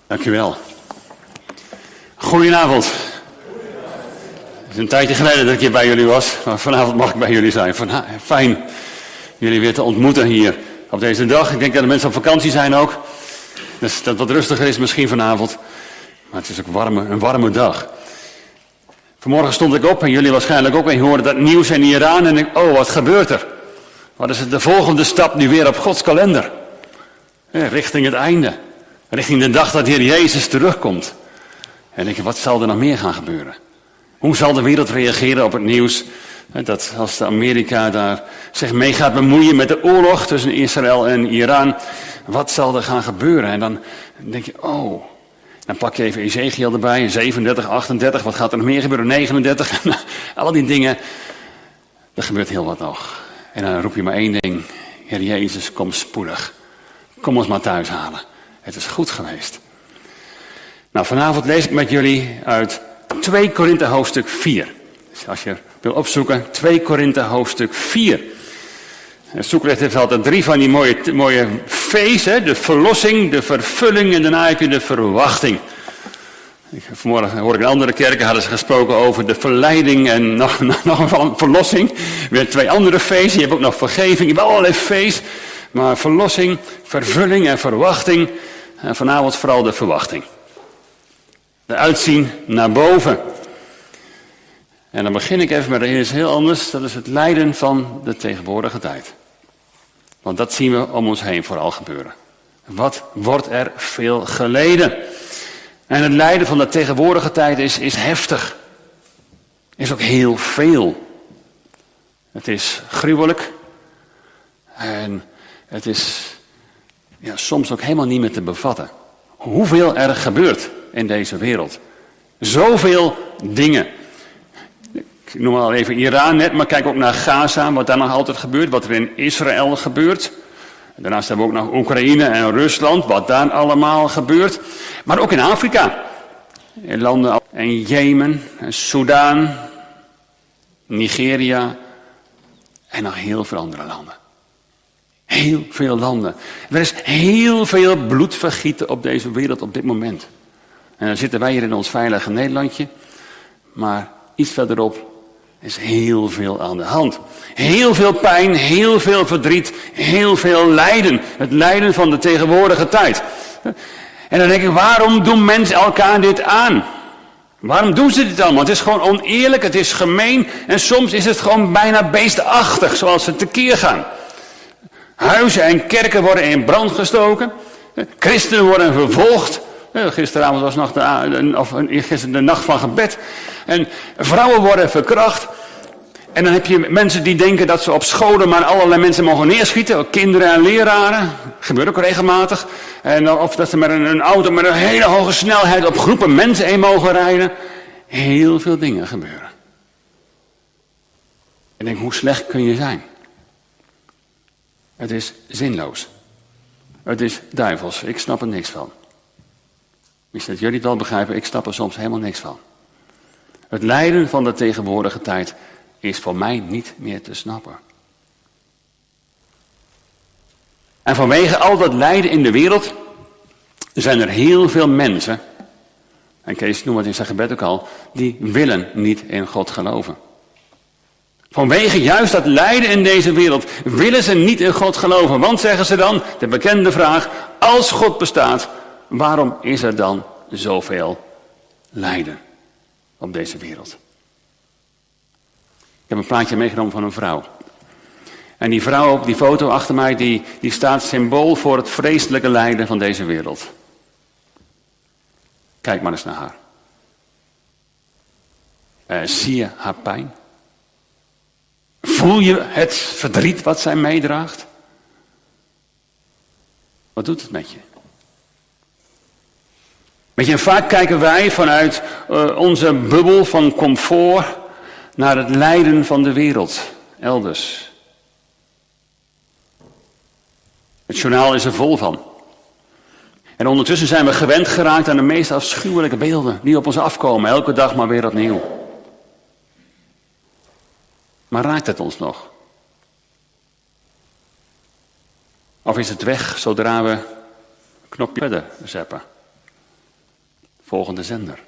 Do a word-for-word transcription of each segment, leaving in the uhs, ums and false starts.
Dank u wel. Goedenavond. Het is een tijdje geleden dat ik hier bij jullie was, maar vanavond mag ik bij jullie zijn. Vana- Fijn jullie weer te ontmoeten hier op deze dag. Ik denk dat de mensen op vakantie zijn ook. Dus dat het wat rustiger is misschien vanavond. Maar het is ook warme, een warme dag. Vanmorgen stond ik op en jullie waarschijnlijk ook. En je hoorde dat nieuws in Iran en ik, oh wat gebeurt er? Wat is het de volgende stap nu weer op Gods kalender? Ja, richting het einde. Richting de dag dat de Heer Jezus terugkomt. En denk je, wat zal er nog meer gaan gebeuren? Hoe zal de wereld reageren op het nieuws? Dat als de Amerika daar zich mee gaat bemoeien met de oorlog tussen Israël en Iran. Wat zal er gaan gebeuren? En dan denk je, oh. Dan pak je even Ezekiel erbij. zevenendertig, achtendertig. Wat gaat er nog meer gebeuren? negenendertig. Al die dingen. Er gebeurt heel wat nog. En dan roep je maar één ding. Heer Jezus, kom spoedig. Kom ons maar thuis halen. Het is goed geweest. Nou, vanavond lees ik met jullie uit twee Korinthe hoofdstuk vier. Dus als je wil opzoeken, twee Korinthe hoofdstuk vier. Het zoeklicht heeft altijd drie van die mooie, mooie V's. Hè? De verlossing, de vervulling en daarna heb je de verwachting. Vanmorgen hoorde ik in andere kerken, hadden ze gesproken over de verleiding en nog, nog, nog een verlossing. Weer twee andere V's, je hebt ook nog vergeving, je hebt allerlei V's. Maar verlossing, vervulling en verwachting. En vanavond vooral de verwachting. De uitzien naar boven. En dan begin ik even met iets heel anders. Dat is het lijden van de tegenwoordige tijd. Want dat zien we om ons heen vooral gebeuren. Wat wordt er veel geleden? En het lijden van de tegenwoordige tijd is, is heftig. Is ook heel veel. Het is gruwelijk. En het is ja, soms ook helemaal niet meer te bevatten. Hoeveel er gebeurt in deze wereld. Zoveel dingen. Ik noem al even Iran net, maar kijk ook naar Gaza, wat daar nog altijd gebeurt, wat er in Israël gebeurt. Daarnaast hebben we ook nog Oekraïne en Rusland, wat daar allemaal gebeurt. Maar ook in Afrika. In landen als en Jemen, en Soudaan, Nigeria en nog heel veel andere landen. Heel veel landen. Er is heel veel bloedvergieten op deze wereld op dit moment. En dan zitten wij hier in ons veilige Nederlandje. Maar iets verderop is heel veel aan de hand. Heel veel pijn, heel veel verdriet, heel veel lijden. Het lijden van de tegenwoordige tijd. En dan denk ik, waarom doen mensen elkaar dit aan? Waarom doen ze dit allemaal? Het is gewoon oneerlijk, het is gemeen. En soms is het gewoon bijna beestachtig, zoals ze tekeer gaan. Huizen en kerken worden in brand gestoken. Christenen worden vervolgd. Gisteravond was nog de, of gisteren de nacht van gebed. En vrouwen worden verkracht. En dan heb je mensen die denken dat ze op scholen maar allerlei mensen mogen neerschieten. Kinderen en leraren. Dat gebeurt ook regelmatig. En of dat ze met een, een auto met een hele hoge snelheid op groepen mensen heen mogen rijden. Heel veel dingen gebeuren. Ik denk, hoe slecht kun je zijn? Het is zinloos. Het is duivels. Ik snap er niks van. Misschien dat jullie het wel begrijpen, ik snap er soms helemaal niks van. Het lijden van de tegenwoordige tijd is voor mij niet meer te snappen. En vanwege al dat lijden in de wereld zijn er heel veel mensen, en Kees noemt het in zijn gebed ook al, die willen niet in God geloven. Vanwege juist dat lijden in deze wereld willen ze niet in God geloven. Want zeggen ze dan, de bekende vraag, als God bestaat, waarom is er dan zoveel lijden op deze wereld? Ik heb een plaatje meegenomen van een vrouw. En die vrouw op die foto achter mij, die, die staat symbool voor het vreselijke lijden van deze wereld. Kijk maar eens naar haar. Uh, zie je haar pijn? Voel je het verdriet wat zij meedraagt? Wat doet het met je? Weet je, vaak kijken wij vanuit uh, onze bubbel van comfort naar het lijden van de wereld, elders. Het journaal is er vol van. En ondertussen zijn we gewend geraakt aan de meest afschuwelijke beelden die op ons afkomen, elke dag maar weer opnieuw. Maar raakt het ons nog? Of is het weg zodra we een knopje verder zeppen? volgende zender.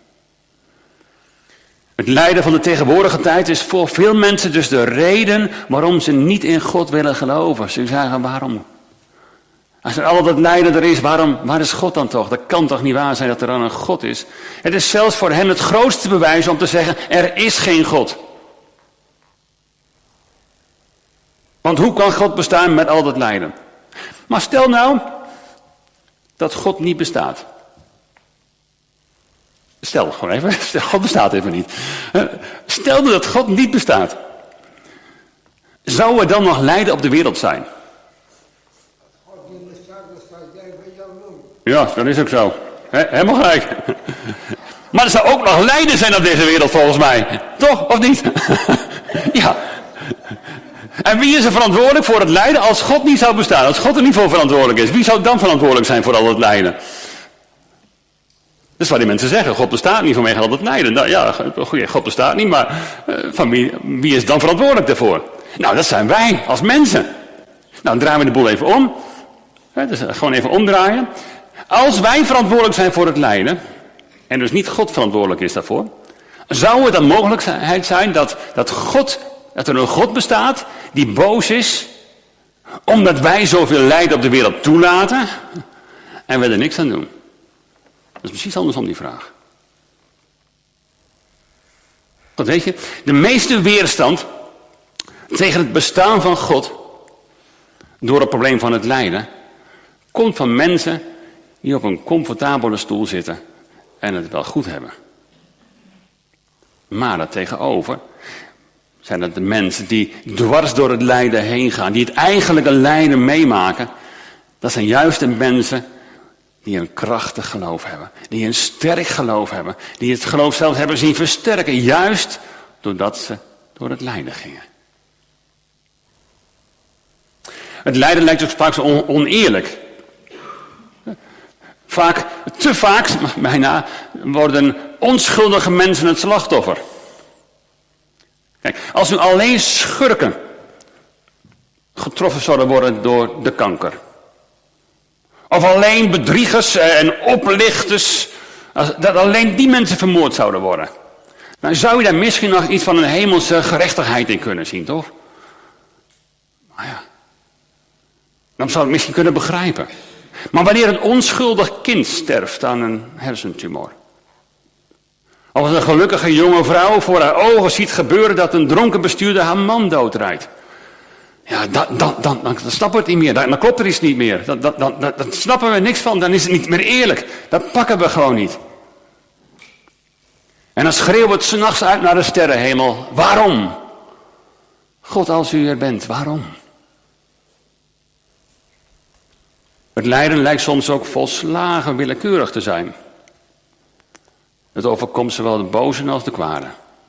Het lijden van de tegenwoordige tijd is voor veel mensen dus de reden waarom ze niet in God willen geloven. Ze zeggen, waarom? Als er al dat lijden er is, waarom, waar is God dan toch? Dat kan toch niet waar zijn dat er dan een God is? Het is zelfs voor hen het grootste bewijs om te zeggen, er is geen God. Want hoe kan God bestaan met al dat lijden? Maar stel nou dat God niet bestaat. Stel gewoon even, stel, God bestaat even niet. Stel dat God niet bestaat. Zou er dan nog lijden op de wereld zijn? Ja, dat is ook zo. He, helemaal gelijk. Maar er zou ook nog lijden zijn op deze wereld volgens mij. Toch, of niet? Ja. En wie is er verantwoordelijk voor het lijden als God niet zou bestaan? Als God er niet voor verantwoordelijk is. Wie zou dan verantwoordelijk zijn voor al het lijden? Dat is wat die mensen zeggen. God bestaat niet vanwege al dat lijden. Nou ja, God bestaat niet, maar uh, van wie, wie is dan verantwoordelijk daarvoor? Nou, dat zijn wij als mensen. Nou, dan draaien we de boel even om. He, dus gewoon even omdraaien. Als wij verantwoordelijk zijn voor het lijden, en dus niet God verantwoordelijk is daarvoor, zou het dan mogelijkheid zijn dat, dat, God, dat er een God bestaat die boos is, omdat wij zoveel lijden op de wereld toelaten en we er niks aan doen? Dat is precies andersom die vraag. Want weet je, de meeste weerstand tegen het bestaan van God door het probleem van het lijden komt van mensen die op een comfortabele stoel zitten en het wel goed hebben. Maar daartegenover zijn het de mensen die dwars door het lijden heen gaan, die het eigenlijke lijden meemaken. Dat zijn juist de mensen die een krachtig geloof hebben, die een sterk geloof hebben, die het geloof zelfs hebben zien versterken, juist doordat ze door het lijden gingen. Het lijden lijkt ook straks on- oneerlijk. Vaak, te vaak, bijna, worden onschuldige mensen het slachtoffer. Kijk, als nu alleen schurken getroffen zouden worden door de kanker. Of alleen bedriegers en oplichters, dat alleen die mensen vermoord zouden worden. Dan zou je daar misschien nog iets van een hemelse gerechtigheid in kunnen zien, toch? Maar ja, dan zou ik het misschien kunnen begrijpen. Maar wanneer een onschuldig kind sterft aan een hersentumor. Of als een gelukkige jonge vrouw voor haar ogen ziet gebeuren dat een dronken bestuurder haar man doodrijdt. Ja, dan, dan, dan, dan snappen we het niet meer. Dan, dan klopt er iets niet meer. Dan, dan, dan, dan snappen we niks van. Dan is het niet meer eerlijk. Dat pakken we gewoon niet. En dan schreeuwen we het 's nachts uit naar de sterrenhemel. Waarom? God, als u er bent, waarom? Het lijden lijkt soms ook volslagen willekeurig te zijn. Het overkomt zowel de bozen als de kwade.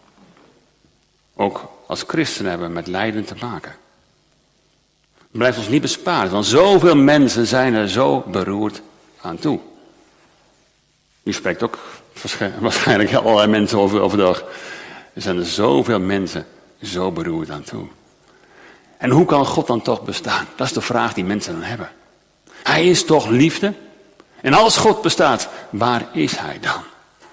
Ook als christenen hebben we met lijden te maken. Het blijft ons niet bespaard, want zoveel mensen zijn er zo beroerd aan toe. U spreekt ook waarschijnlijk allerlei mensen over overdag. Er zijn er zoveel mensen zo beroerd aan toe. En hoe kan God dan toch bestaan? Dat is de vraag die mensen dan hebben. Hij is toch liefde? En als God bestaat, waar is hij dan?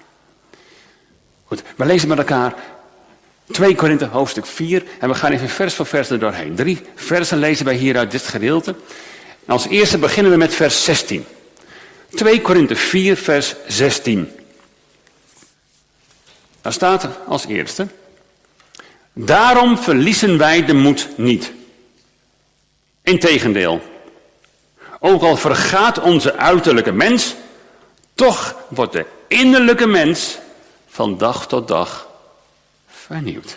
Goed, we lezen met elkaar twee Korinthe hoofdstuk vier. En we gaan even vers voor vers er doorheen. Drie versen lezen wij hier uit dit gedeelte. En als eerste beginnen we met vers zestien. twee Korinthe vier vers zestien. Daar staat als eerste. Daarom verliezen wij de moed niet. Integendeel. Ook al vergaat onze uiterlijke mens, toch wordt de innerlijke mens van dag tot dag vernieuwd.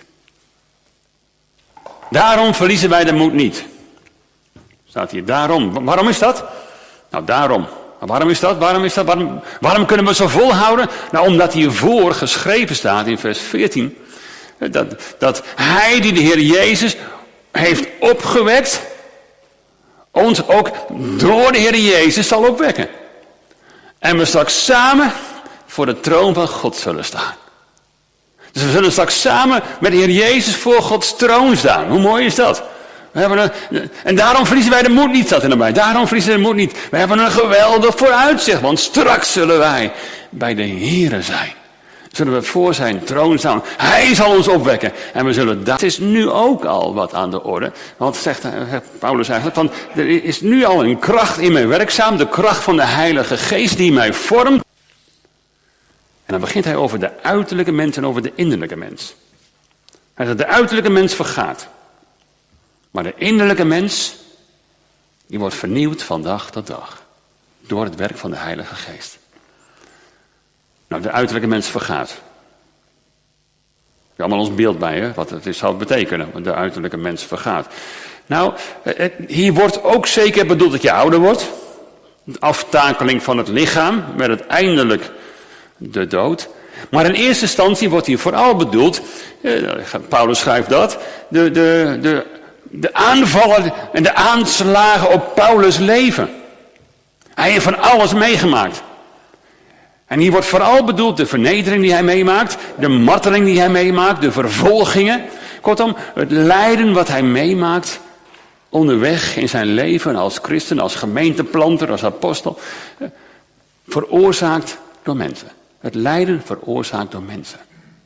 Daarom verliezen wij de moed niet. Staat hier, daarom. Waarom is dat? Nou, daarom. Waarom is dat? Waarom is dat? Waarom, waarom kunnen we zo volhouden? Nou, omdat hiervoor geschreven staat in vers veertien, dat, dat hij die de Heer Jezus heeft opgewekt, ons ook door de Heer Jezus zal opwekken. En we straks samen voor de troon van God zullen staan. Dus we zullen straks samen met de Heer Jezus voor Gods troon staan. Hoe mooi is dat? We hebben een, en daarom verliezen wij de moed niet, staat er erbij. Daarom verliezen wij de moed niet. We hebben een geweldig vooruitzicht, want straks zullen wij bij de Here zijn. Zullen we voor zijn troon staan. Hij zal ons opwekken. En we zullen dat. Het is nu ook al wat aan de orde. Want zegt, zegt Paulus eigenlijk, van, er is nu al een kracht in mij werkzaam. De kracht van de Heilige Geest die mij vormt. En dan begint hij over de uiterlijke mens en over de innerlijke mens. Hij zegt, de uiterlijke mens vergaat. Maar de innerlijke mens, die wordt vernieuwd van dag tot dag. Door het werk van de Heilige Geest. Nou, de uiterlijke mens vergaat. We hebben allemaal ons beeld bij, hè, wat het zou betekenen, de uiterlijke mens vergaat. Nou, hier wordt ook zeker bedoeld dat je ouder wordt. De aftakeling van het lichaam, met uiteindelijk de dood. Maar in eerste instantie wordt hier vooral bedoeld, Paulus schrijft dat, de, de, de, de aanvallen en de aanslagen op Paulus' leven. Hij heeft van alles meegemaakt. En hier wordt vooral bedoeld de vernedering die hij meemaakt, de marteling die hij meemaakt, de vervolgingen. Kortom, het lijden wat hij meemaakt onderweg in zijn leven als christen, als gemeenteplanter, als apostel, veroorzaakt door mensen. Het lijden veroorzaakt door mensen.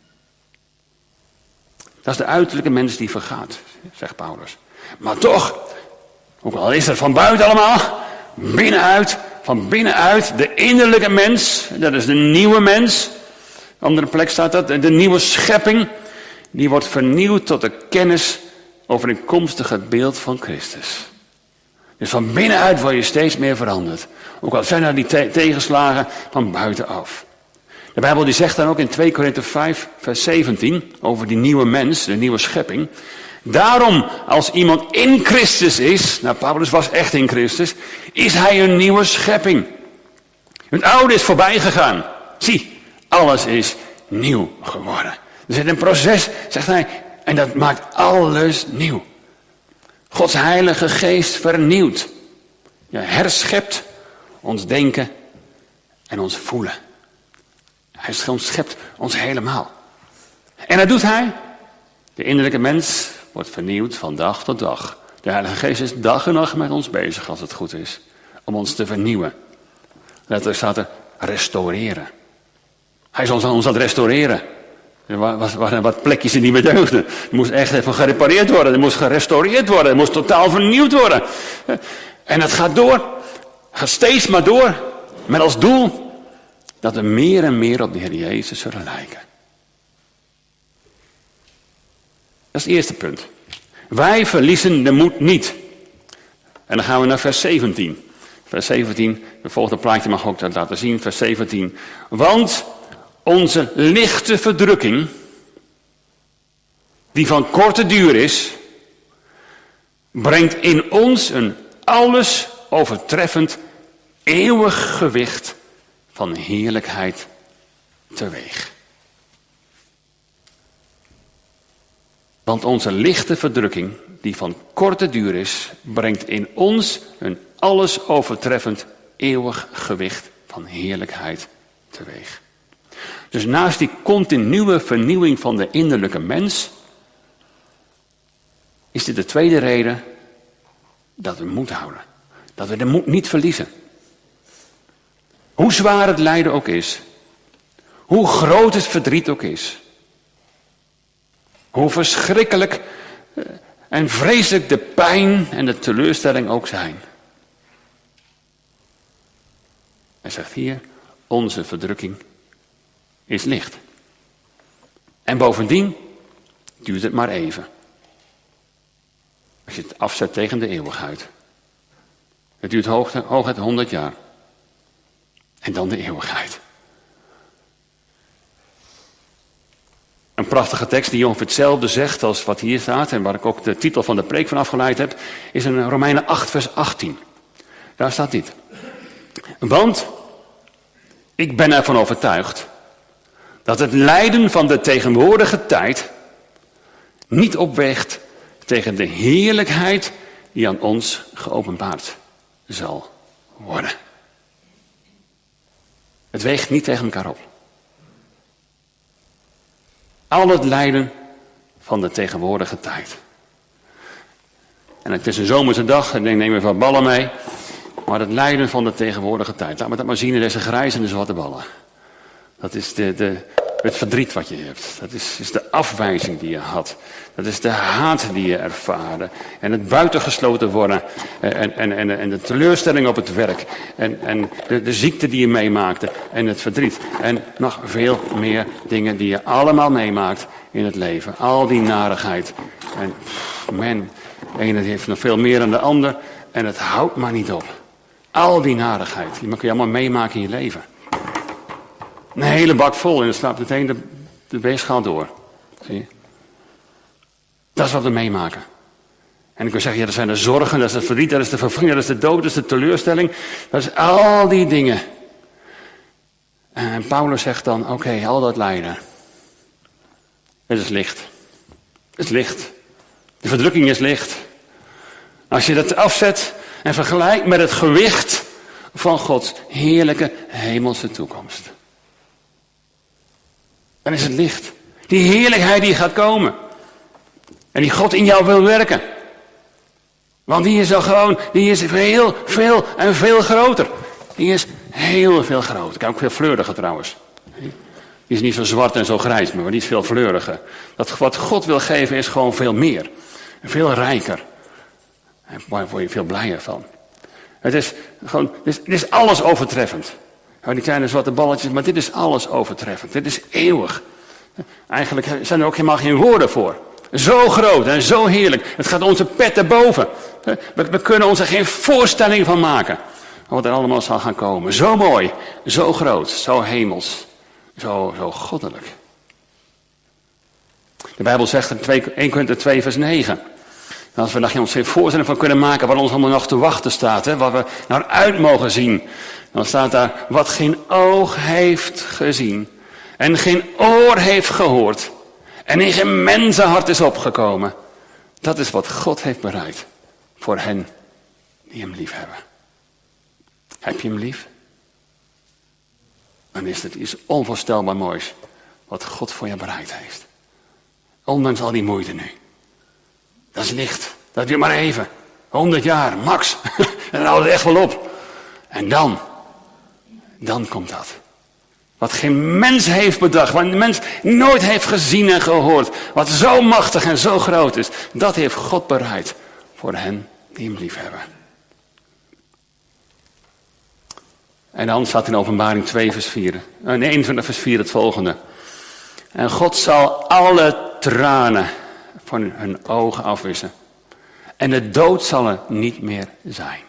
Dat is de uiterlijke mens die vergaat, zegt Paulus. Maar toch, ook al is het van buiten allemaal, binnenuit, van binnenuit, de innerlijke mens, dat is de nieuwe mens. Op andere plek staat dat, de nieuwe schepping, die wordt vernieuwd tot de kennis overeenkomstig het beeld van Christus. Dus van binnenuit word je steeds meer veranderd. Ook al zijn er die te- tegenslagen van buitenaf. De Bijbel die zegt dan ook in twee Korinthe vijf, vers zeventien, over die nieuwe mens, de nieuwe schepping. Daarom, als iemand in Christus is, nou Paulus was echt in Christus, is hij een nieuwe schepping. Het oude is voorbij gegaan. Zie, alles is nieuw geworden. Er zit een proces, zegt hij, en dat maakt alles nieuw. Gods Heilige Geest vernieuwt. Ja, herschept ons denken en ons voelen. Hij schept ons helemaal. En dat doet hij. De innerlijke mens wordt vernieuwd van dag tot dag. De Heilige Geest is dag en nacht met ons bezig, als het goed is. Om ons te vernieuwen. Letterlijk staat er restaureren. Hij is ons aan het restaureren. Er waren wat plekjes die niet meer deugden. Er moest echt even gerepareerd worden. Er moest gerestaureerd worden. Er moest totaal vernieuwd worden. En het gaat door. Gaat steeds maar door. Met als doel dat we meer en meer op de Heer Jezus zullen lijken. Dat is het eerste punt. Wij verliezen de moed niet. En dan gaan we naar vers zeventien. Vers zeventien, de volgende plaatje mag ook dat laten zien. Vers zeventien. Want onze lichte verdrukking, die van korte duur is, brengt in ons een alles overtreffend eeuwig gewicht van heerlijkheid teweeg. Want onze lichte verdrukking, die van korte duur is, brengt in ons een alles overtreffend eeuwig gewicht van heerlijkheid teweeg. Dus naast die continue vernieuwing van de innerlijke mens, is dit de tweede reden dat we moed houden. Dat we de moed niet verliezen. Hoe zwaar het lijden ook is. Hoe groot het verdriet ook is. Hoe verschrikkelijk en vreselijk de pijn en de teleurstelling ook zijn. Hij zegt hier, onze verdrukking is licht. En bovendien duurt het maar even. Als je het afzet tegen de eeuwigheid. Het duurt hooguit honderd jaar. En dan de eeuwigheid. Een prachtige tekst die ongeveer hetzelfde zegt als wat hier staat. En waar ik ook de titel van de preek van afgeleid heb. Is in Romeinen acht vers achttien. Daar staat dit. Want ik ben ervan overtuigd dat het lijden van de tegenwoordige tijd niet opweegt tegen de heerlijkheid die aan ons geopenbaard zal worden. Het weegt niet tegen elkaar op. Al het lijden van de tegenwoordige tijd. En het is een zomerse dag, en ik neem even wat ballen mee. Maar het lijden van de tegenwoordige tijd. Laat me dat maar zien in deze grijze en de zwarte ballen. Dat is de, de, het verdriet wat je hebt. Dat is, is de afwijzing die je had. Dat is de haat die je ervaarde. En het buitengesloten worden. En, en, en, en de teleurstelling op het werk. En, en de, de ziekte die je meemaakte. En het verdriet. En nog veel meer dingen die je allemaal meemaakt in het leven. Al die narigheid. En pff, man, de ene heeft nog veel meer dan de ander. En het houdt maar niet op. Al die narigheid. Die kun je allemaal meemaken in je leven. Een hele bak vol en dan staat meteen de, de weegschaal door. Zie je? Dat is wat we meemaken. En ik kan zeggen, ja, dat zijn de zorgen, dat is het verdriet, dat is de vervanging, dat is de dood, dat is de teleurstelling. Dat is al die dingen. En Paulus zegt dan, oké, okay, al dat lijden. Het is licht. Het is licht. De verdrukking is licht. Als je dat afzet en vergelijkt met het gewicht van Gods heerlijke hemelse toekomst. Dan is het licht. Die heerlijkheid die gaat komen. En die God in jou wil werken. Want die is al gewoon, die is heel veel en veel groter. Die is heel veel groter. Kijk, ook veel fleuriger trouwens. Die is niet zo zwart en zo grijs, maar die is veel fleuriger. Dat wat God wil geven is gewoon veel meer. En veel rijker. En daar word je veel blijer van. Het is gewoon, het is, het is alles overtreffend. Die kleine zwarte balletjes, maar dit is alles overtreffend. Dit is eeuwig. Eigenlijk zijn er ook helemaal geen woorden voor. Zo groot en zo heerlijk. Het gaat onze pet erboven. We, we kunnen ons er geen voorstelling van maken. Wat er allemaal zal gaan komen. Zo mooi, zo groot, zo hemels, zo, zo goddelijk. De Bijbel zegt in Eerste Korinther twee vers negen. En als we daar ons geen voorstelling van kunnen maken wat ons allemaal nog te wachten staat. Hè, wat we naar uit mogen zien. Dan staat daar, wat geen oog heeft gezien. En geen oor heeft gehoord. En in geen mensenhart is opgekomen. Dat is wat God heeft bereid. Voor hen die hem lief hebben. Heb je hem lief? Dan is het iets onvoorstelbaar moois. Wat God voor je bereid heeft. Ondanks al die moeite nu. Dat is licht. Dat duurt maar even. Honderd jaar, max. En dan houdt het echt wel op. En dan. Dan komt dat. Wat geen mens heeft bedacht. Wat een mens nooit heeft gezien en gehoord. Wat zo machtig en zo groot is. Dat heeft God bereid. Voor hen die hem lief hebben. En dan staat in Openbaring twee vers vier. En eenentwintig vers vier het volgende. En God zal alle tranen van hun ogen afwissen. En de dood zal er niet meer zijn.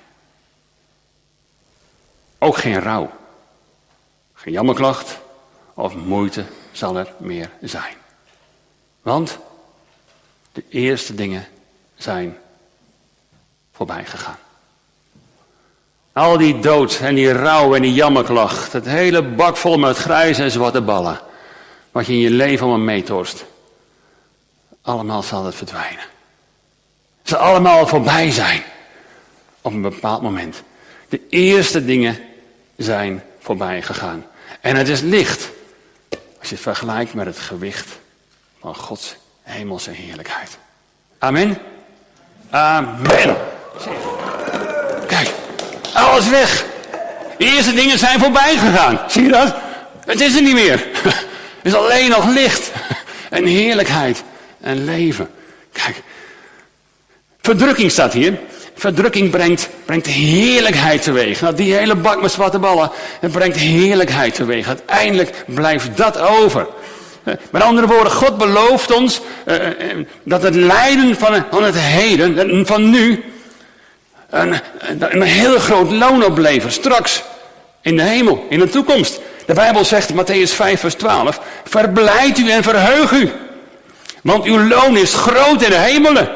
Ook geen rouw. Geen jammerklacht of moeite zal er meer zijn. Want de eerste dingen zijn voorbij gegaan. Al die dood en die rouw en die jammerklacht. Het hele bak vol met grijze en zwarte ballen. Wat je in je leven allemaal meetorst. Allemaal zal het verdwijnen. Het zal allemaal voorbij zijn. Op een bepaald moment. De eerste dingen zijn voorbij gegaan. En het is licht. Als je het vergelijkt met het gewicht van Gods hemelse heerlijkheid. Amen. Amen. Kijk, alles weg. De eerste dingen zijn voorbij gegaan. Zie je dat? Het is er niet meer. Het is alleen nog licht. En heerlijkheid. En leven. Kijk. Verdrukking staat hier. Verdrukking brengt, brengt heerlijkheid teweeg. Nou, die hele bak met zwarte ballen, het brengt heerlijkheid teweeg. Uiteindelijk blijft dat over. Met andere woorden, God belooft ons uh, uh, dat het lijden van, van het heden, van nu, een, een heel groot loon oplevert. Straks, in de hemel, in de toekomst. De Bijbel zegt, Matthäus vijf vers twaalf, verblijd u en verheug u. Want uw loon is groot in de hemelen.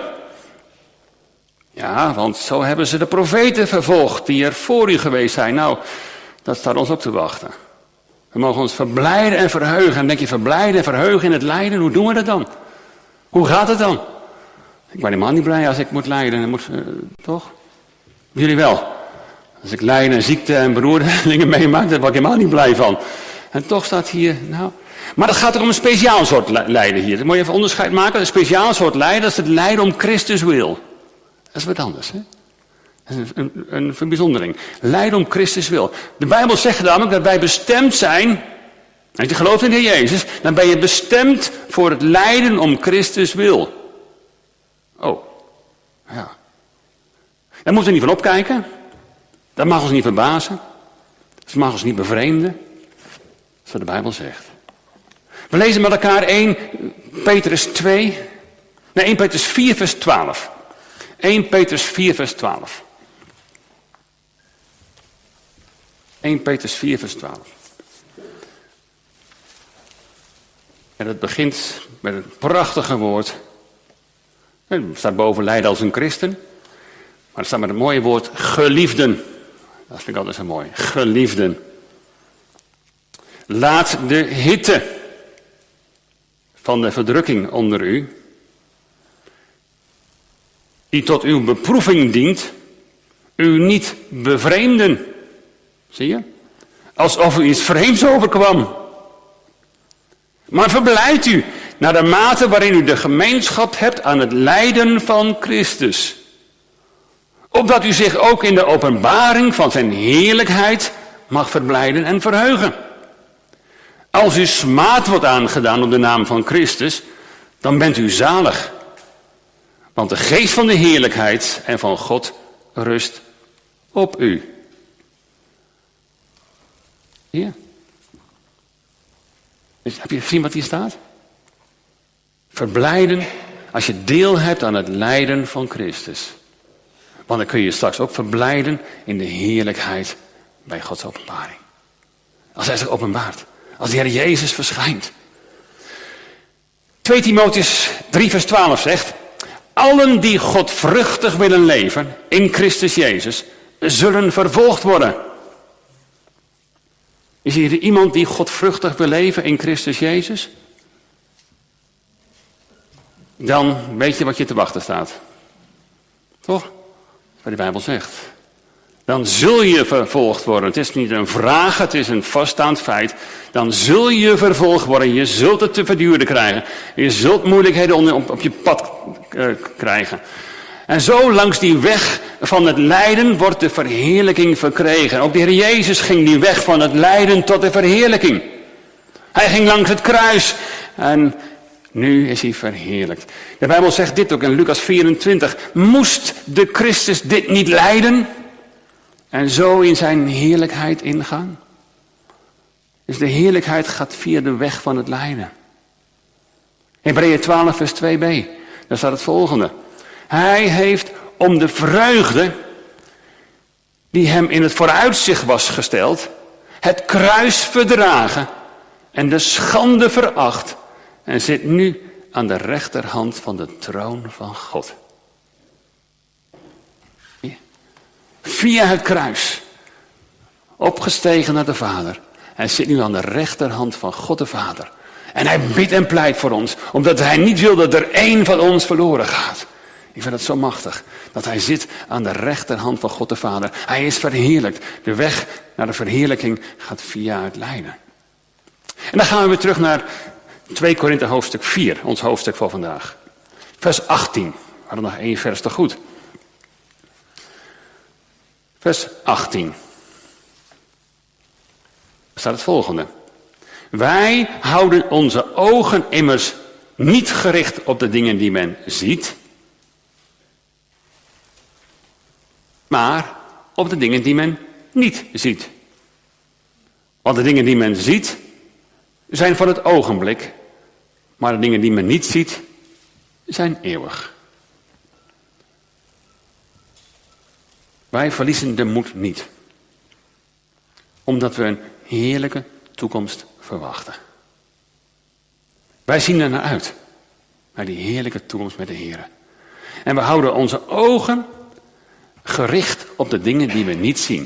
Ja, want zo hebben ze de profeten vervolgd die er voor u geweest zijn. Nou, dat staat ons op te wachten. We mogen ons verblijden en verheugen. En dan denk je, verblijden en verheugen in het lijden, hoe doen we dat dan? Hoe gaat het dan? Ik ben helemaal niet blij als ik moet lijden. En moet, uh, toch? Jullie wel. Als ik lijden en ziekte en beroerdingen meemaak, daar word ik helemaal niet blij van. En toch staat hier, nou... Maar het gaat er om een speciaal soort lijden hier. Dan moet je even onderscheid maken. Een speciaal soort lijden, dat is het lijden om Christus wil. Dat is wat anders, hè? Dat is een, een, een bijzondering. Lijden om Christus wil. De Bijbel zegt namelijk dat wij bestemd zijn Als je gelooft in de Heer Jezus, dan ben je bestemd voor het lijden om Christus wil. Oh, ja. Daar moeten we niet van opkijken. Dat mag ons niet verbazen. Dat mag ons niet bevreemden. Dat is wat de Bijbel zegt. We lezen met elkaar eerste Petrus twee. Nee, eerste Petrus vier vers twaalf. eerste Petrus vier vers twaalf. eerste Petrus vier vers twaalf. En dat begint met een prachtige woord. Er staat boven lijden als een christen. Maar er staat met een mooie woord geliefden. Dat vind ik altijd zo mooi. Geliefden. Laat de hitte van de verdrukking onder u, die tot uw beproeving dient, u niet bevreemden. Zie je? Alsof u iets vreemds overkwam. Maar verblijd u naar de mate waarin u de gemeenschap hebt aan het lijden van Christus. Opdat u zich ook in de openbaring van zijn heerlijkheid mag verblijden en verheugen. Als u smaad wordt aangedaan op de naam van Christus, dan bent u zalig. Want de geest van de heerlijkheid en van God rust op u. Hier. Heb je gezien wat hier staat? Verblijden als je deel hebt aan het lijden van Christus. Want dan kun je straks ook verblijden in de heerlijkheid bij Gods openbaring. Als hij zich openbaart. Als de Heer Jezus verschijnt. tweede Timotheüs drie vers twaalf zegt: allen die godvruchtig willen leven in Christus Jezus, zullen vervolgd worden. Is hier iemand die godvruchtig wil leven in Christus Jezus? Dan weet je wat je te wachten staat. Toch? Wat de Bijbel zegt. Dan zul je vervolgd worden. Het is niet een vraag, het is een vaststaand feit. Dan zul je vervolgd worden. Je zult het te verduren krijgen. Je zult moeilijkheden op, op je pad uh, krijgen. En zo langs die weg van het lijden wordt de verheerlijking verkregen. Ook de Heer Jezus ging die weg van het lijden tot de verheerlijking. Hij ging langs het kruis. En nu is hij verheerlijkt. De Bijbel zegt dit ook in Lucas vierentwintig. Moest de Christus dit niet lijden? En zo in zijn heerlijkheid ingaan? Dus de heerlijkheid gaat via de weg van het lijden. Hebreeën twaalf vers twee b. Daar staat het volgende. Hij heeft om de vreugde die hem in het vooruitzicht was gesteld, het kruis verdragen en de schande veracht en zit nu aan de rechterhand van de troon van God. Via het kruis, opgestegen naar de Vader. Hij zit nu aan de rechterhand van God de Vader. En hij bidt en pleit voor ons, omdat hij niet wil dat er één van ons verloren gaat. Ik vind het zo machtig, dat hij zit aan de rechterhand van God de Vader. Hij is verheerlijkt. De weg naar de verheerlijking gaat via het lijden. En dan gaan we weer terug naar twee Korinthe hoofdstuk vier, ons hoofdstuk van vandaag. Vers achttien. We hadden nog één vers te goed. Vers achttien. Daar staat het volgende. Wij houden onze ogen immers niet gericht op de dingen die men ziet, maar op de dingen die men niet ziet. Want de dingen die men ziet zijn van het ogenblik, maar de dingen die men niet ziet zijn eeuwig. Wij verliezen de moed niet, omdat we een heerlijke toekomst verwachten. Wij zien er naar uit, naar die heerlijke toekomst met de Heer. En we houden onze ogen gericht op de dingen die we niet zien.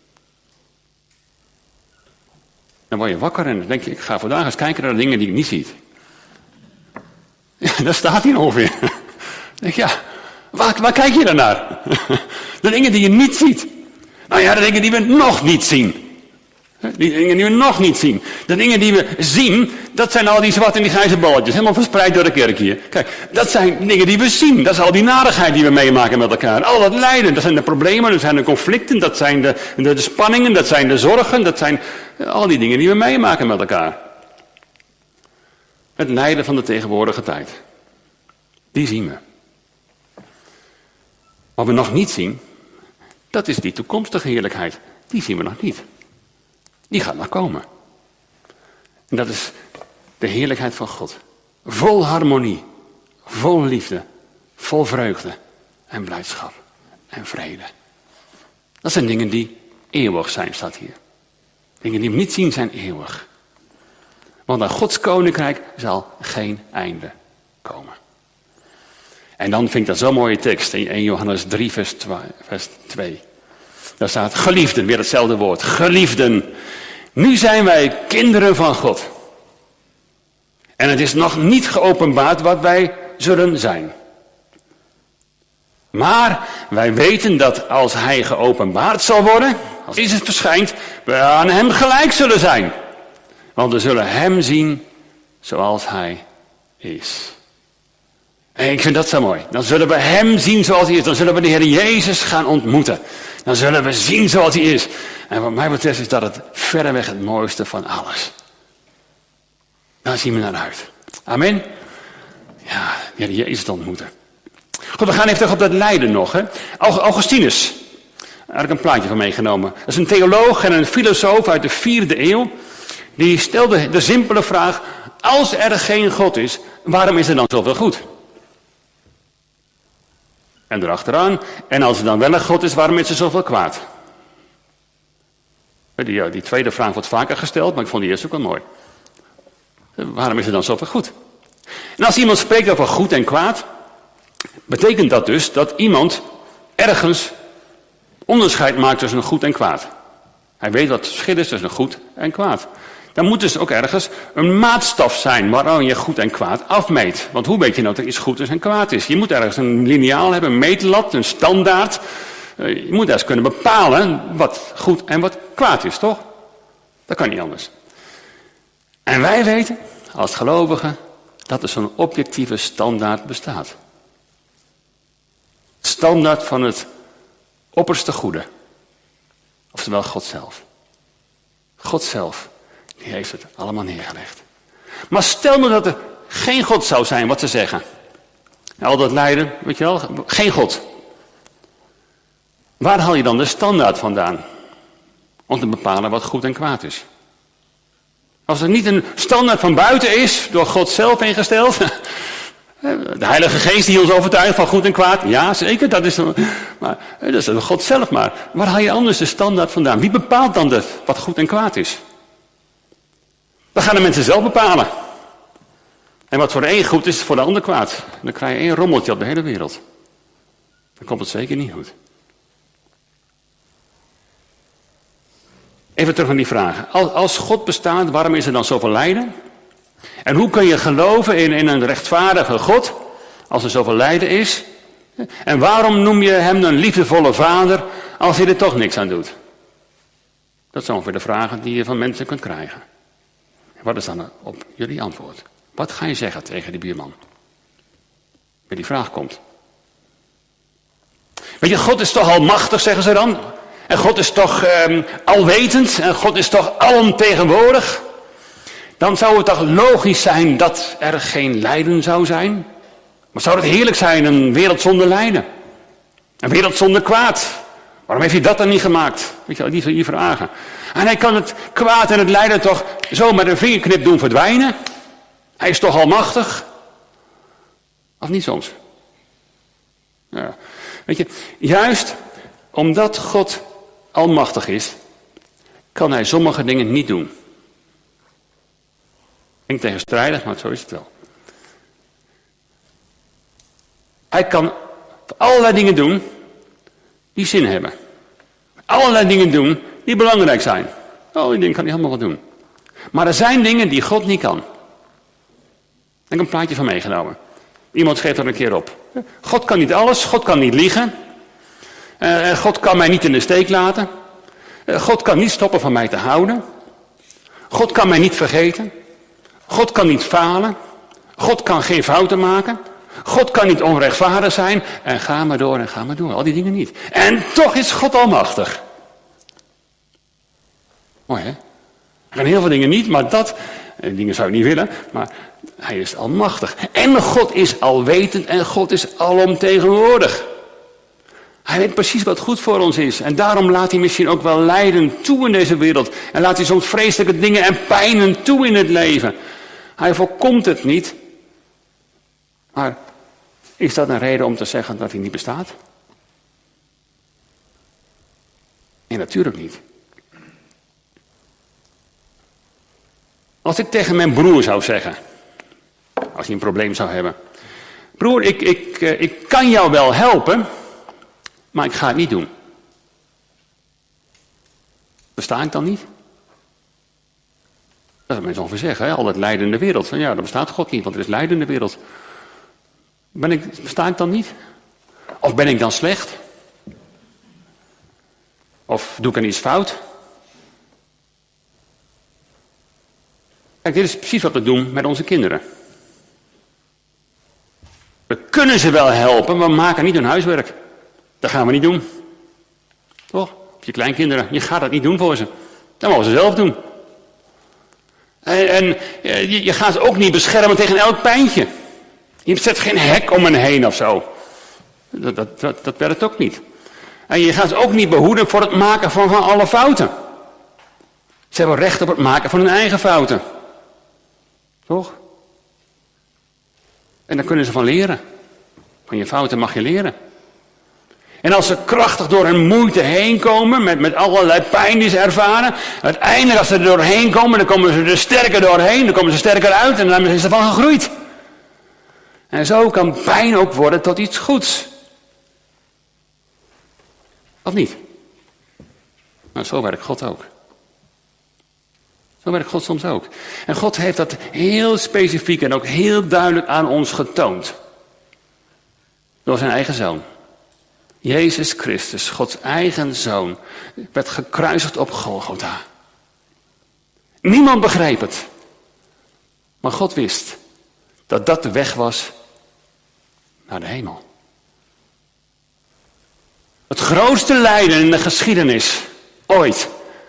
Dan word je wakker en dan denk je, ik ga vandaag eens kijken naar de dingen die ik niet zie. Ja, daar staat hij ongeveer. Dan denk je, ja, waar, waar kijk je dan naar? De dingen die je niet ziet. Nou ja, de dingen die we nog niet zien. Die dingen die we nog niet zien. De dingen die we zien, dat zijn al die zwarte en die grijze balletjes. Helemaal verspreid door de kerk hier. Kijk, dat zijn dingen die we zien. Dat is al die narigheid die we meemaken met elkaar. Al dat lijden, dat zijn de problemen, dat zijn de conflicten, dat zijn de, de, de spanningen, dat zijn de zorgen. Dat zijn al die dingen die we meemaken met elkaar. Het lijden van de tegenwoordige tijd. Die zien we. Wat we nog niet zien, dat is die toekomstige heerlijkheid. Die zien we nog niet. Die gaat nog komen. En dat is de heerlijkheid van God. Vol harmonie, vol liefde, vol vreugde en blijdschap en vrede. Dat zijn dingen die eeuwig zijn, staat hier. Dingen die we niet zien zijn eeuwig. Want aan Gods koninkrijk zal geen einde komen. En dan vind ik dat zo'n mooie tekst in eerste Johannes drie vers twee. Daar staat geliefden, weer hetzelfde woord. Geliefden, nu zijn wij kinderen van God. En het is nog niet geopenbaard wat wij zullen zijn. Maar wij weten dat als hij geopenbaard zal worden, als Jezus verschijnt, we aan hem gelijk zullen zijn. Want we zullen hem zien zoals hij is. En ik vind dat zo mooi. Dan zullen we hem zien zoals hij is. Dan zullen we de Heer Jezus gaan ontmoeten. Dan zullen we zien zoals hij is. En wat mij betreft is dat het verreweg het mooiste van alles. Daar zien we naar uit. Amen. Ja, de Heer Jezus ontmoeten. Goed, we gaan even terug op dat lijden nog. Hè. Augustinus. Daar heb ik een plaatje van meegenomen. Dat is een theoloog en een filosoof uit de vierde eeuw. Die stelde de simpele vraag: als er geen God is, waarom is er dan zoveel goed? En erachteraan, en als er dan wel een God is, waarom is er zoveel kwaad? Die, die tweede vraag wordt vaker gesteld, maar ik vond die eerste ook wel mooi. Waarom is er dan zoveel goed? En als iemand spreekt over goed en kwaad, betekent dat dus dat iemand ergens onderscheid maakt tussen goed en kwaad. Hij weet wat het verschil is tussen goed en kwaad. Dan moet dus ook ergens een maatstaf zijn waarom je goed en kwaad afmeet. Want hoe weet je nou dat er iets goed is en kwaad is? Je moet ergens een lineaal hebben, een meetlat, een standaard. Je moet ergens kunnen bepalen wat goed en wat kwaad is, toch? Dat kan niet anders. En wij weten, als gelovigen, dat er zo'n objectieve standaard bestaat. Standaard van het opperste goede. Oftewel God zelf. God zelf. Die heeft het allemaal neergelegd. Maar stel nou dat er geen God zou zijn, wat ze zeggen. Al dat lijden, weet je wel, geen God. Waar haal je dan de standaard vandaan? Om te bepalen wat goed en kwaad is. Als er niet een standaard van buiten is, door God zelf ingesteld. De Heilige Geest die ons overtuigt van goed en kwaad. Ja, zeker, dat is, maar, dat is God zelf maar. Waar haal je anders de standaard vandaan? Wie bepaalt dan dat, wat goed en kwaad is? Dat gaan de mensen zelf bepalen. En wat voor de een goed is, is voor de ander kwaad. Dan krijg je één rommeltje op de hele wereld. Dan komt het zeker niet goed. Even terug naar die vragen. Als God bestaat, waarom is er dan zoveel lijden? En hoe kun je geloven in, in een rechtvaardige God, als er zoveel lijden is? En waarom noem je hem een liefdevolle vader, als hij er toch niks aan doet? Dat zijn ongeveer de vragen die je van mensen kunt krijgen. Wat is dan op jullie antwoord? Wat ga je zeggen tegen die buurman? Bij die vraag komt. Weet je, God is toch almachtig, zeggen ze dan. En God is toch eh, alwetend. En God is toch alomtegenwoordig. Dan zou het toch logisch zijn dat er geen lijden zou zijn. Maar zou het heerlijk zijn, een wereld zonder lijden? Een wereld zonder kwaad? Waarom heeft hij dat dan niet gemaakt? Weet je wel, die, die vragen. En hij kan het kwaad en het lijden toch zo met een vingerknip doen verdwijnen? Hij is toch almachtig? Of niet soms? Ja. Weet je, juist omdat God almachtig is, kan hij sommige dingen niet doen. Klinkt tegenstrijdig, maar zo is het wel. Hij kan allerlei dingen doen die zin hebben. Allerlei dingen doen die belangrijk zijn. Oh, die dingen kan hij allemaal wel doen. Maar er zijn dingen die God niet kan. Ik heb een plaatje van meegenomen. Iemand schreef er een keer op. God kan niet alles, God kan niet liegen. Uh, God kan mij niet in de steek laten. Uh, God kan niet stoppen van mij te houden. God kan mij niet vergeten. God kan niet falen. God kan geen fouten maken. God kan niet onrechtvaardig zijn. En ga maar door en ga maar door. Al die dingen niet. En toch is God almachtig. Mooi hè? Er zijn heel veel dingen niet, maar dat En dingen zou je niet willen, maar hij is almachtig. En God is alwetend en God is alomtegenwoordig. Hij weet precies wat goed voor ons is. En daarom laat hij misschien ook wel lijden toe in deze wereld. En laat hij soms vreselijke dingen en pijnen toe in het leven. Hij voorkomt het niet. Maar is dat een reden om te zeggen dat hij niet bestaat? Nee, natuurlijk niet. Als ik tegen mijn broer zou zeggen, als hij een probleem zou hebben. Broer, ik, ik, ik kan jou wel helpen, maar ik ga het niet doen. Besta ik dan niet? Dat is wat mensen ongeveer zeggen, hè? Al dat lijden in de wereld. Van, ja, dan bestaat God niet, want er is lijden in de wereld. Ben ik, besta ik dan niet? Of ben ik dan slecht? Of doe ik dan iets fout? Kijk, dit is precies wat we doen met onze kinderen. We kunnen ze wel helpen, maar we maken niet hun huiswerk. Dat gaan we niet doen. Toch? Of je kleinkinderen, je gaat dat niet doen voor ze. Dat mogen ze zelf doen. En, en je, je gaat ze ook niet beschermen tegen elk pijntje. Je zet geen hek om hen heen of zo. Dat, dat, dat, dat werkt ook niet. En je gaat ze ook niet behoeden voor het maken van, van alle fouten. Ze hebben recht op het maken van hun eigen fouten. Toch? En daar kunnen ze van leren. Van je fouten mag je leren. En als ze krachtig door hun moeite heen komen, met, met allerlei pijn die ze ervaren, uiteindelijk als ze er doorheen komen, dan komen ze er sterker doorheen, dan komen ze sterker uit en dan zijn ze ervan gegroeid. En zo kan pijn ook worden tot iets goeds. Of niet? Nou, zo werkt God ook. Zo werkt God soms ook. En God heeft dat heel specifiek en ook heel duidelijk aan ons getoond. Door zijn eigen zoon. Jezus Christus, Gods eigen zoon, werd gekruisigd op Golgotha. Niemand begreep het. Maar God wist dat dat de weg was naar de hemel. Het grootste lijden in de geschiedenis ooit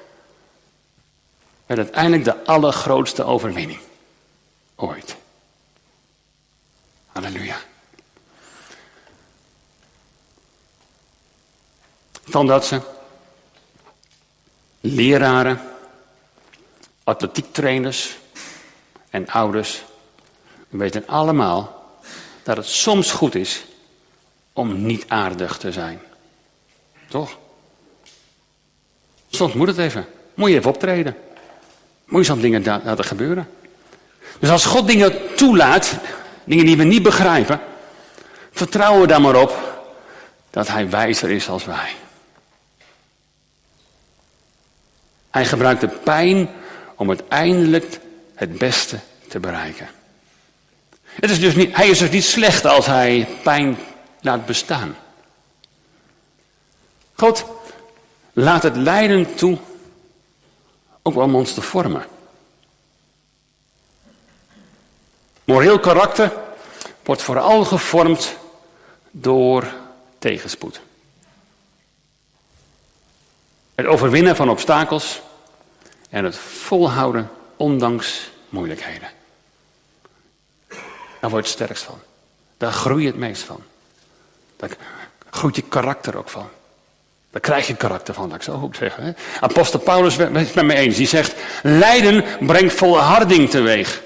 werd uiteindelijk de allergrootste overwinning. Ooit. Halleluja. Tandartsen, leraren, atletiektrainers en ouders weten allemaal dat het soms goed is om niet aardig te zijn. Toch? Soms moet het even. Moet je even optreden. Moet je soms dingen laten gebeuren. Dus als God dingen toelaat, dingen die we niet begrijpen, vertrouwen we daar maar op dat hij wijzer is als wij. Hij gebruikt de pijn om uiteindelijk het beste te bereiken. Het is dus niet, hij is dus niet slecht als hij pijn laat bestaan. God laat het lijden toe ook wel om ons te vormen. Moreel karakter wordt vooral gevormd door tegenspoed. Het overwinnen van obstakels en het volhouden ondanks moeilijkheden. Daar word je het sterkst van. Daar groei je het meest van. Daar groeit je karakter ook van. Daar krijg je karakter van, laat ik zo ook zeggen. Hè? Apostel Paulus is het met mij eens. Die zegt, lijden brengt volharding teweeg.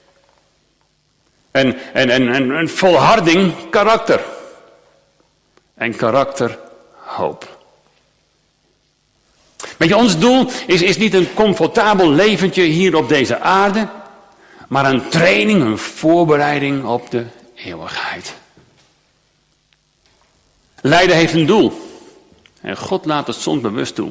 En, en, en, en, en volharding karakter. En karakter hoop. Weet je, ons doel is, is niet een comfortabel leventje hier op deze aarde, maar een training, een voorbereiding op de eeuwigheid. Lijden heeft een doel. En God laat het soms bewust toe.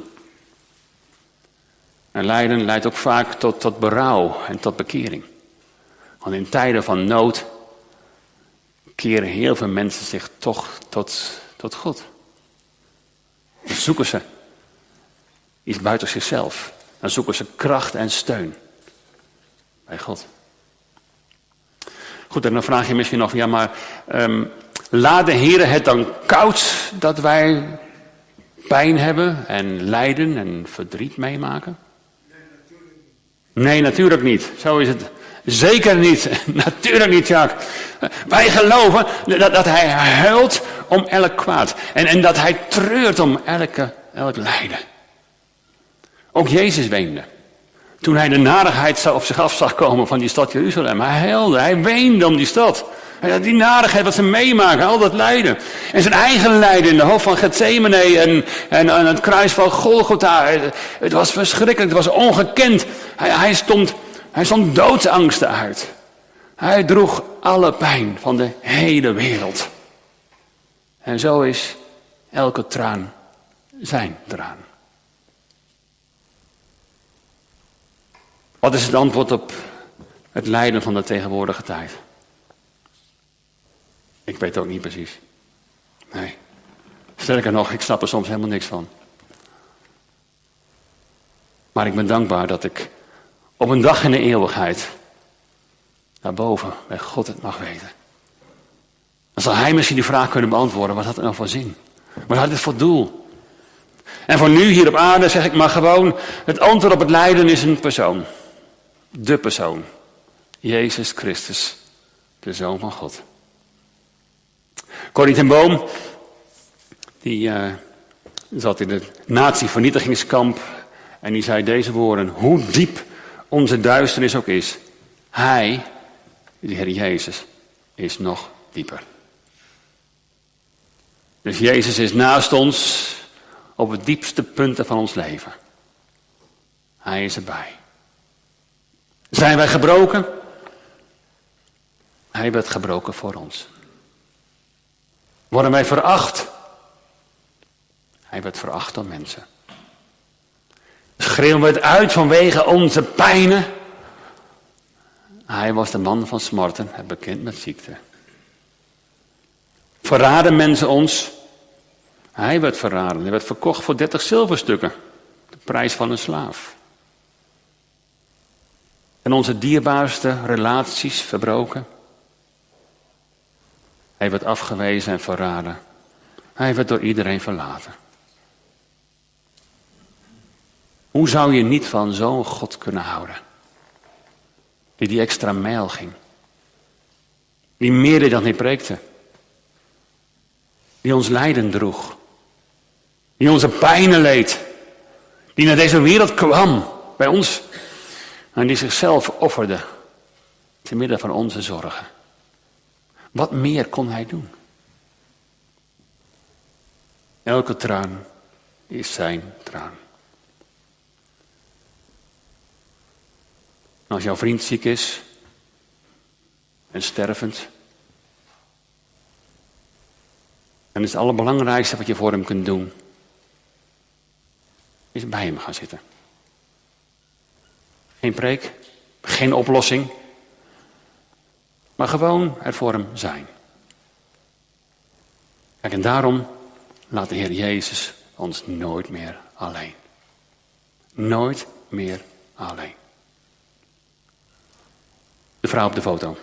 En lijden leidt ook vaak tot, tot berouw en tot bekering. Want in tijden van nood keren heel veel mensen zich toch tot, tot God. Dan zoeken ze iets buiten zichzelf. Dan zoeken ze kracht en steun bij God. Goed, en dan vraag je misschien nog, ja maar um, laat de Heer het dan koud dat wij pijn hebben en lijden en verdriet meemaken? Nee, natuurlijk niet. Zo is het zeker niet. Natuurlijk niet, Jacques. Wij geloven dat, dat hij huilt om elk kwaad. En, en dat hij treurt om elke, elk lijden. Ook Jezus weende. Toen hij de narigheid op zich af zag komen van die stad Jeruzalem. Hij huilde, hij weende om die stad. Die narigheid wat ze meemaken, al dat lijden. En zijn eigen lijden in de hof van Gethsemane en, en aan het kruis van Golgotha. Het, het was verschrikkelijk, het was ongekend. Hij, hij, stond, hij stond doodsangsten uit. Hij droeg alle pijn van de hele wereld. En zo is elke traan zijn traan. Wat is het antwoord op het lijden van de tegenwoordige tijd? Ik weet het ook niet precies. Nee. Sterker nog, ik snap er soms helemaal niks van. Maar ik ben dankbaar dat ik op een dag in de eeuwigheid daarboven bij God het mag weten. Dan zal hij misschien die vraag kunnen beantwoorden. Wat had het nou voor zin? Wat had het voor doel? En voor nu hier op aarde zeg ik maar gewoon, het antwoord op het lijden is een persoon. De persoon. Jezus Christus, de Zoon van God. Corrie ten Boom, die uh, zat in het nazi-vernietigingskamp en die zei deze woorden. Hoe diep onze duisternis ook is, hij, de Heer Jezus, is nog dieper. Dus Jezus is naast ons op het diepste punten van ons leven. Hij is erbij. Zijn wij gebroken? Hij werd gebroken voor ons. Worden wij veracht? Hij werd veracht door mensen. Schreeuwen we het uit vanwege onze pijnen? Hij was de man van smarten, het bekend met ziekte. Verraden mensen ons? Hij werd verraden. Hij werd verkocht voor dertig zilverstukken. De prijs van een slaaf. En onze dierbaarste relaties verbroken? Hij werd afgewezen en verraden. Hij werd door iedereen verlaten. Hoe zou je niet van zo'n God kunnen houden? Die die extra mijl ging. Die meer dan hij preekte. Die ons lijden droeg. Die onze pijnen leed. Die naar deze wereld kwam. Bij ons. En die zichzelf offerde. Te midden van onze zorgen. Wat meer kon hij doen? Elke traan is zijn traan. Als jouw vriend ziek is en stervend, dan is het allerbelangrijkste wat je voor hem kunt doen, is bij hem gaan zitten. Geen preek, geen oplossing, maar gewoon er voor hem zijn. Kijk, en daarom laat de Heer Jezus ons nooit meer alleen. Nooit meer alleen. De vrouw op de foto.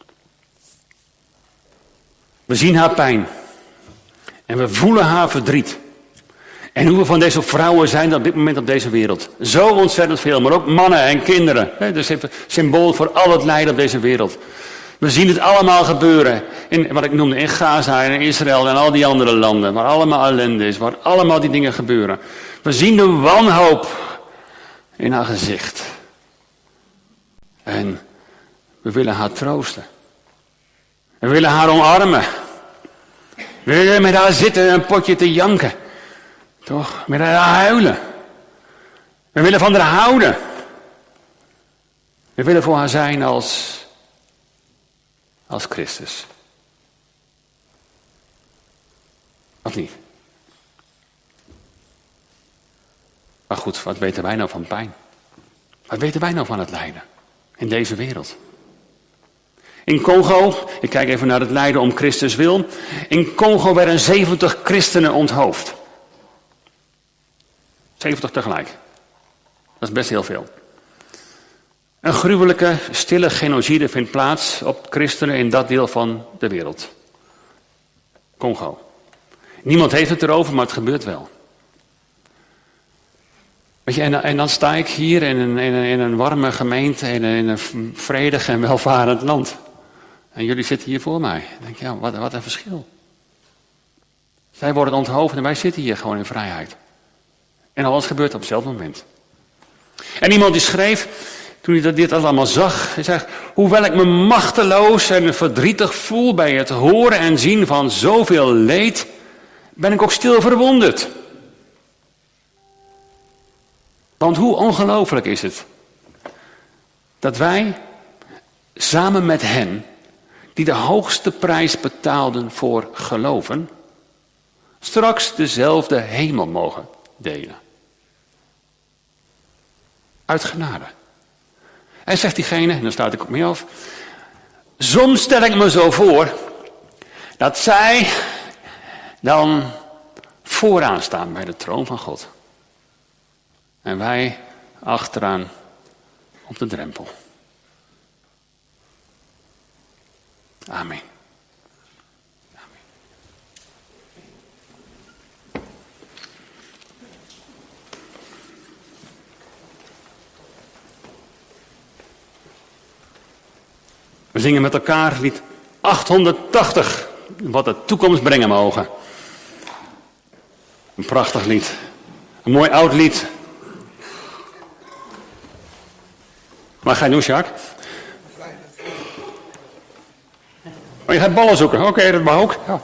We zien haar pijn. En we voelen haar verdriet. En hoeveel van deze vrouwen zijn er op dit moment op deze wereld? Zo ontzettend veel, maar ook mannen en kinderen. Dat is het symbool voor al het lijden op deze wereld. We zien het allemaal gebeuren. In wat ik noemde, in Gaza en in Israël en al die andere landen. Waar allemaal ellende is, waar allemaal die dingen gebeuren. We zien de wanhoop in haar gezicht. En we willen haar troosten. We willen haar omarmen. We willen met haar zitten en een potje te janken. Toch? Met haar huilen. We willen van haar houden. We willen voor haar zijn als, als Christus. Of niet? Maar goed, wat weten wij nou van pijn? Wat weten wij nou van het lijden in deze wereld? In Congo, ik kijk even naar het lijden om Christus wil. In Congo werden zeventig christenen onthoofd. zeventig tegelijk. Dat is best heel veel. Een gruwelijke, stille genocide vindt plaats op christenen in dat deel van de wereld. Congo. Niemand heeft het erover, maar het gebeurt wel. Weet je, en, en dan sta ik hier in een, in een, in een warme gemeente, in een, in een vredig en welvarend land. En jullie zitten hier voor mij. Dan denk ik, ja, wat, wat een verschil. Zij worden onthoofd en wij zitten hier gewoon in vrijheid. En alles gebeurt op hetzelfde moment. En iemand die schreef, toen hij dit allemaal zag, hij zegt, hoewel ik me machteloos en verdrietig voel bij het horen en zien van zoveel leed, ben ik ook stil verwonderd. Want hoe ongelooflijk is het dat wij samen met hen, die de hoogste prijs betaalden voor geloven, straks dezelfde hemel mogen delen. Uit genade. En zegt diegene, en dan sluit ik op mee af, soms stel ik me zo voor dat zij dan vooraan staan bij de troon van God. En wij achteraan op de drempel. Amen. Amen. We zingen met elkaar lied achthonderdtachtig, wat de toekomst brengen mogen. Een prachtig lied. Een mooi oud lied. Wat ga je doen, Jacques? Oh, je gaat ballen zoeken. Oké, okay, dat mag ook. Ja.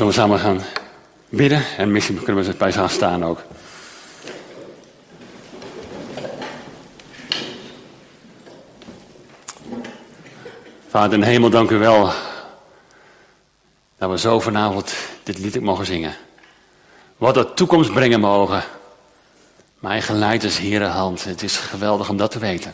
Zullen we samen gaan bidden? En misschien kunnen we bij gaan staan ook. Vader in de hemel, dank u wel dat we zo vanavond dit lied mogen zingen. Wat de toekomst brengen mogen. Mijn geleid is Heere hand. Het is geweldig om dat te weten.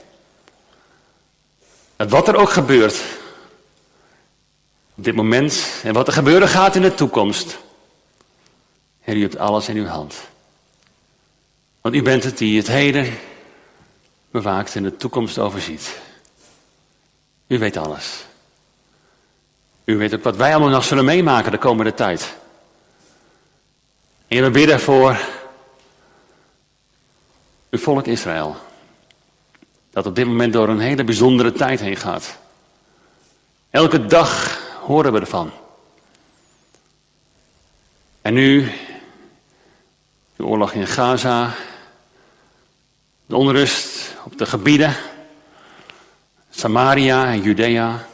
Dat wat er ook gebeurt op dit moment en wat er gebeuren gaat in de toekomst. Heer, u hebt alles in uw hand. Want u bent het die het heden bewaakt en de toekomst overziet. U weet alles. U weet ook wat wij allemaal nog zullen meemaken de komende tijd. En we bidden voor uw volk Israël. Dat op dit moment door een hele bijzondere tijd heen gaat. Elke dag horen we ervan. En nu, de oorlog in Gaza, de onrust op de gebieden, Samaria en Judea.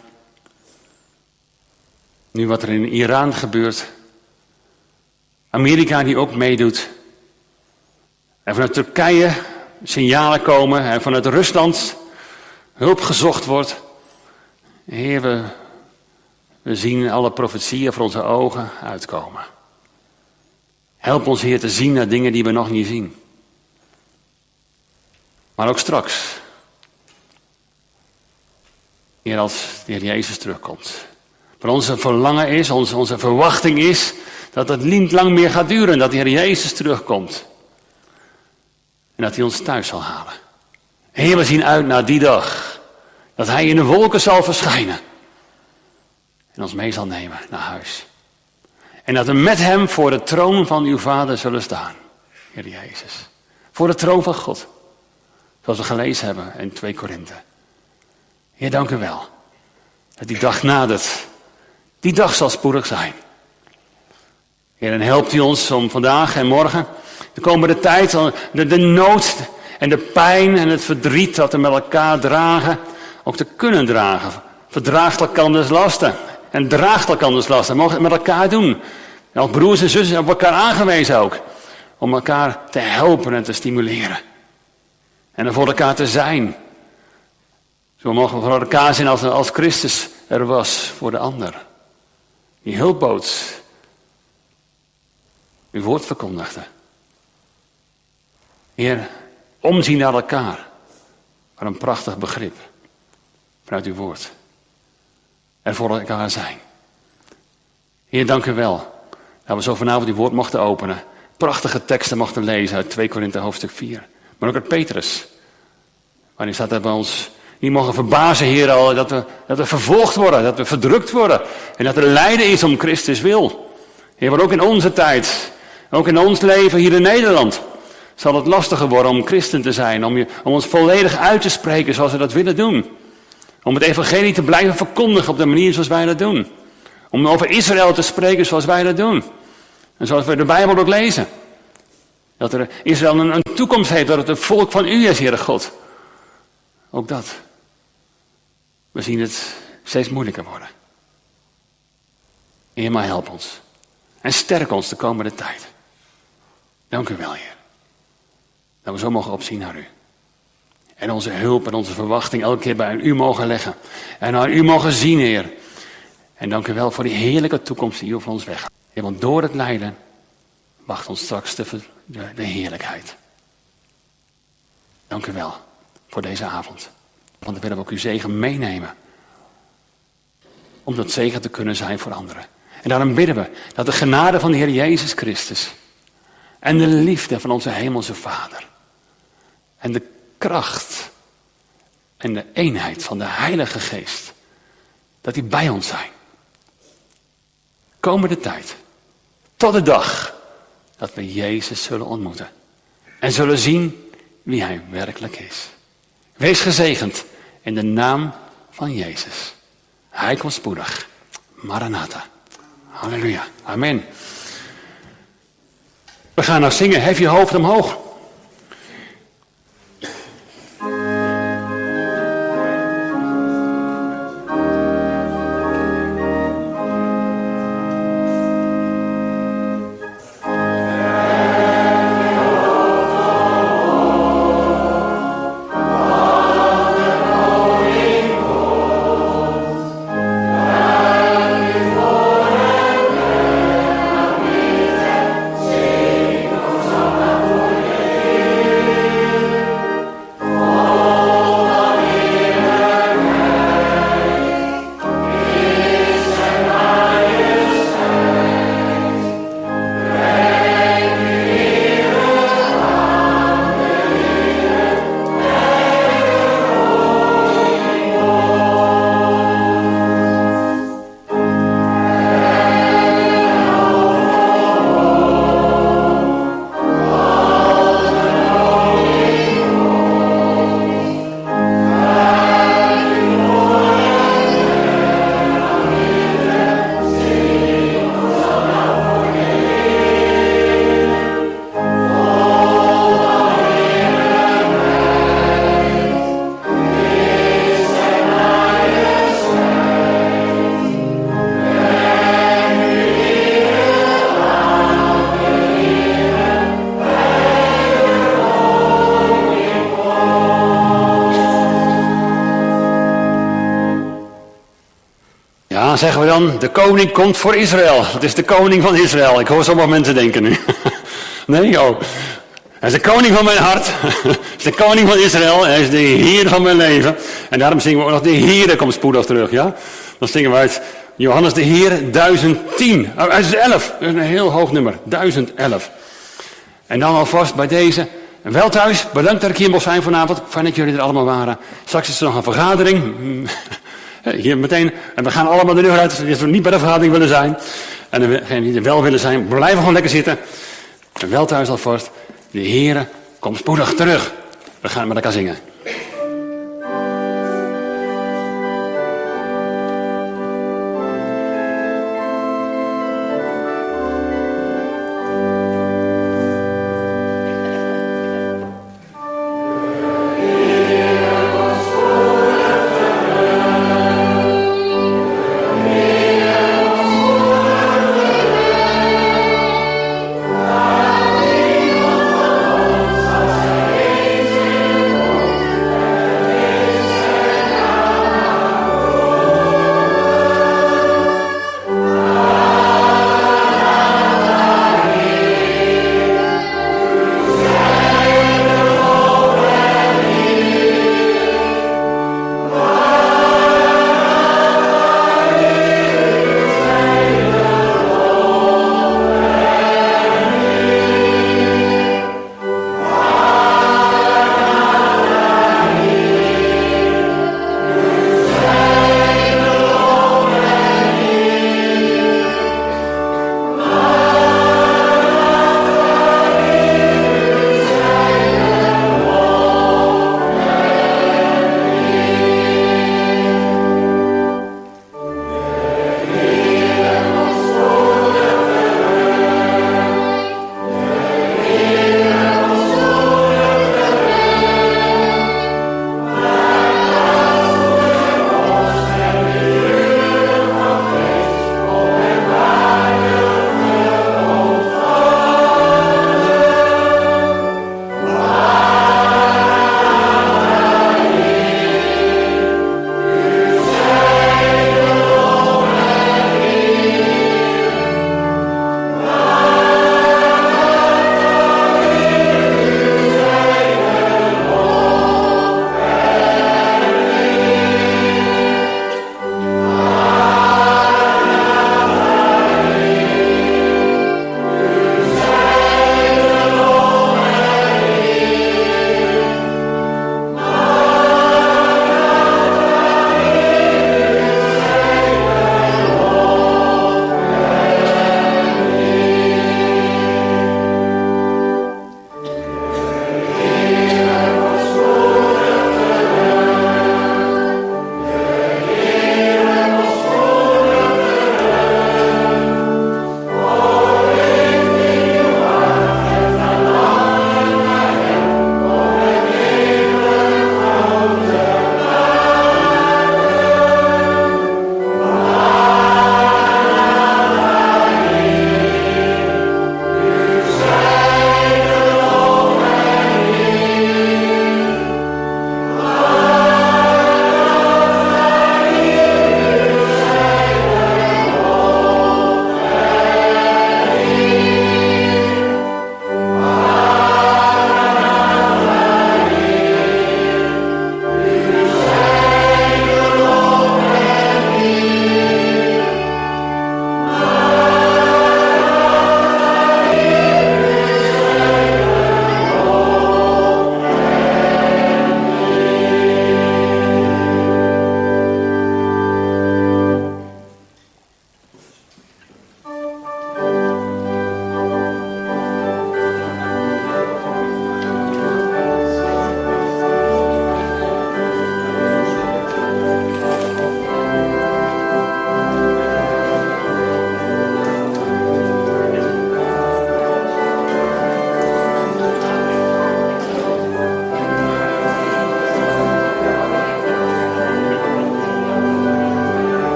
Nu wat er in Iran gebeurt. Amerika die ook meedoet. En vanuit Turkije signalen komen en vanuit Rusland hulp gezocht wordt. Heer, we, we zien alle profetieën voor onze ogen uitkomen. Help ons, Heer, te zien naar dingen die we nog niet zien. Maar ook straks. Heer, als de Heer Jezus terugkomt. Maar onze verlangen is, onze, onze verwachting is, dat het niet lang meer gaat duren. Dat de Heer Jezus terugkomt. En dat hij ons thuis zal halen. Heer, we zien uit naar die dag. Dat hij in de wolken zal verschijnen. En ons mee zal nemen naar huis. En dat we met hem voor de troon van uw Vader zullen staan. Heer Jezus. Voor de troon van God. Zoals we gelezen hebben in twee Korinthe. Heer, dank u wel. Dat die dag nadert. Die dag zal spoedig zijn. Heer, en helpt u ons om vandaag en morgen, de komende tijd, de, de nood en de pijn en het verdriet dat we met elkaar dragen, ook te kunnen dragen. Verdraagt elkanders lasten. En draagt elkanders lasten. Mogen het met elkaar doen. En als broers en zussen op elkaar aangewezen ook. Om elkaar te helpen en te stimuleren. En er voor elkaar te zijn. Zo mogen we voor elkaar zijn als, als Christus er was voor de ander. Die hulp bood. Uw woord verkondigde. Heer, omzien naar elkaar. Wat een prachtig begrip. Vanuit uw woord. Er voor elkaar zijn. Heer, dank u wel. Dat we zo vanavond uw woord mochten openen. Prachtige teksten mochten lezen uit twee Korinthe hoofdstuk vier. Maar ook uit Petrus. Waarin staat dat we ons niet mogen verbazen, Heer, al dat we, dat we vervolgd worden. Dat we verdrukt worden. En dat er lijden is om Christus wil. Heer, maar ook in onze tijd. Ook in ons leven hier in Nederland. Zal het lastiger worden om christen te zijn. Om, je, om ons volledig uit te spreken zoals we dat willen doen. Om het evangelie te blijven verkondigen op de manier zoals wij dat doen. Om over Israël te spreken zoals wij dat doen. En zoals we de Bijbel ook lezen. Dat er Israël een, een toekomst heeft, dat het een volk van u is, Heere God. Ook dat. We zien het steeds moeilijker worden. Heer, maar help ons. En sterk ons de komende tijd. Dank u wel, Heer. Dat we zo mogen opzien naar u. En onze hulp en onze verwachting elke keer bij u mogen leggen. En naar u mogen zien, Heer. En dank u wel voor die heerlijke toekomst die u voor ons weggaat. Heer, want door het lijden wacht ons straks de, de, de heerlijkheid. Dank u wel voor deze avond. Want dan willen we ook uw zegen meenemen. Om dat zegen te kunnen zijn voor anderen. En daarom bidden we dat de genade van de Heer Jezus Christus. En de liefde van onze hemelse Vader. En de kracht en de eenheid van de Heilige Geest. Dat die bij ons zijn. Komende tijd. Tot de dag dat we Jezus zullen ontmoeten. En zullen zien wie hij werkelijk is. Wees gezegend in de naam van Jezus. Hij komt spoedig. Maranatha. Halleluja. Amen. We gaan nou zingen. Hef je hoofd omhoog. zeggen we dan, de koning komt voor Israël. Het is de koning van Israël. Ik hoor sommige mensen denken nu. Nee, oh. Hij is de koning van mijn hart. Hij is de koning van Israël. Hij is de Heer van mijn leven. En daarom zingen we ook nog, de Heer komt spoedig terug, ja? Dan zingen we uit Johannes de Heer duizend tien. Oh, duizend elf. Dat is een heel hoog nummer. duizend elf. En dan alvast bij deze. Wel thuis, bedankt dat ik hier mocht zijn vanavond. Fijn dat jullie er allemaal waren. Straks is er nog een vergadering. Hier meteen. En we gaan allemaal de deur uit. Als we niet bij de vergadering willen zijn. En degenen die er wel willen zijn, blijven gewoon lekker zitten. En wel thuis alvast. De Heere komt spoedig terug. We gaan met elkaar zingen.